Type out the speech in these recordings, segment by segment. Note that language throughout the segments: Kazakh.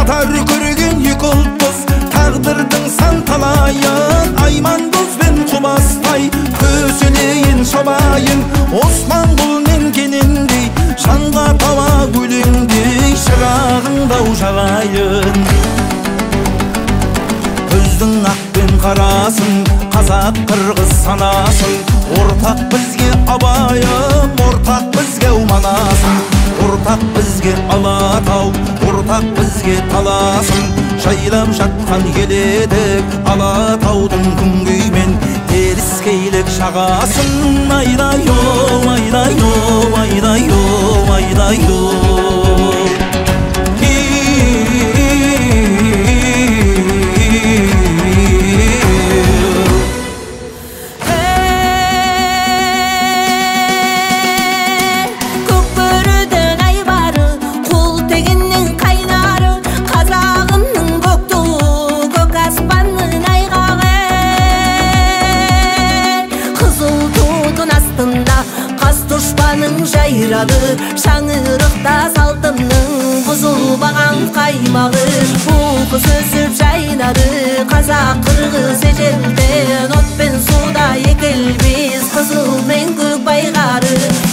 қатар көрген екі ұлтпыз, тағдырдың сан талайын. Аймандоз бен Құбастай көсілейін шабайын, Османқұл мен Кенендей жанға тауа өлеңдей шырағыңдау жағайын. Көздің ақ пен қарасын, қазақ қырғыз санасын, ортақ бізге абайым, ортақ бізге Манасың. Ортақ бізге Алатау, ортақ бізге таласың. Жайлап жатқан еледік Алатаудың күнгеймен теріскейлік шағасын. Айдай-оу, айдай-оу, айдай-оу, айдай-оу. Жайрады шаңырықта салтымның бұзылбаған қаймағы. Қуқы сөзіп жайнады қазақ қырғыз ежелден, от пен суда екілбіз қызыл мен көк байғары.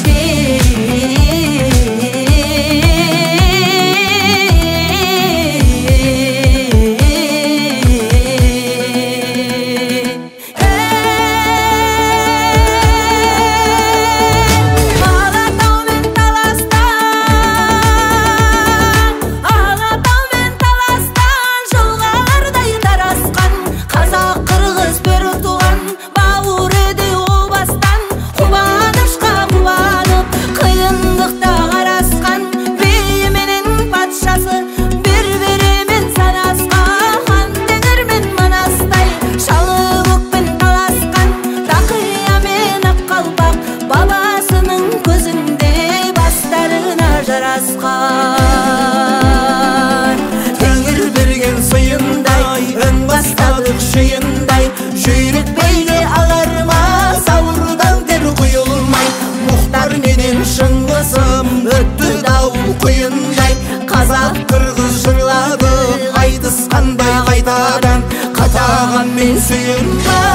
Тәңір берген сыйындай, үн бастадық шиындай, жүйрік бейне алар ма, сауырдан тер құйылмай. Мұхтар менен Шыңғысым өтті дау құйындай, қазақ қырғыз жырлады айтысқандай қайтадан, қатаған мен сүйінбай.